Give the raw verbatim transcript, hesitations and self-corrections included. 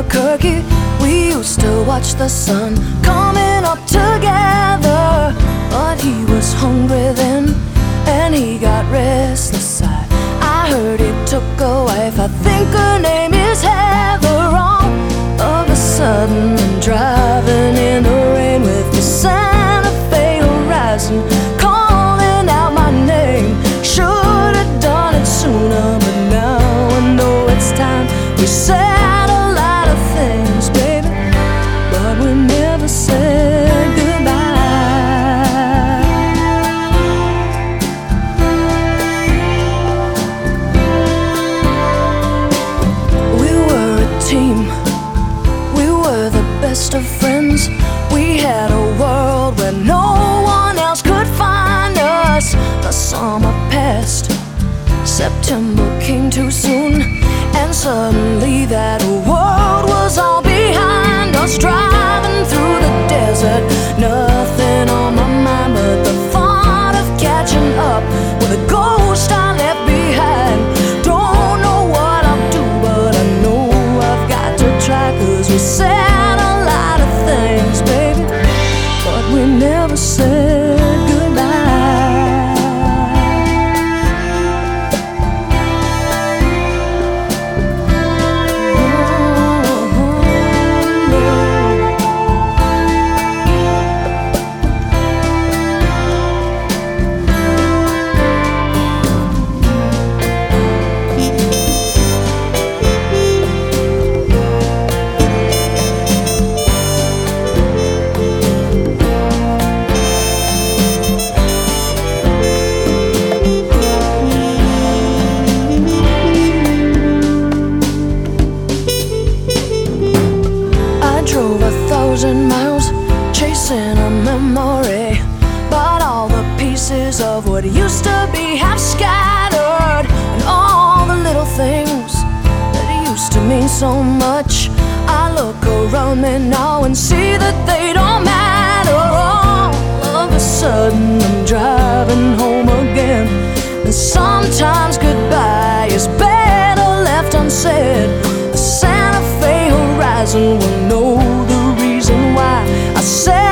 Albuquerque, we used to watch the sun coming up together. But he was hungry then, and he got restless. I, I heard he took a wife, I think her name is Heather. All of a sudden I'm driving in the rain with the Santa Fe horizon calling out my name. Should have done it sooner, but now I know it's time. We said a lot of things, baby, but we never said goodbye. We were a team, we were the best of friends. We had a world where no one else could find us. The summer passed, September came too soon, and suddenly that world was all behind us. Driving through the desert, nothing on my mind but the thought of catching up with a ghost I left behind. Don't know what I'll do, but I know I've got to try, 'cause we said a lot of things, baby, but we never said goodbye. Drove a thousand miles chasing a memory, but all the pieces of what used to be have scattered. And all the little things that used to mean so much, I look around me now and see that they don't matter. All of a sudden I'm driving home again, and sometimes goodbye is better left unsaid. The Santa Fe horizon will know the reason why I said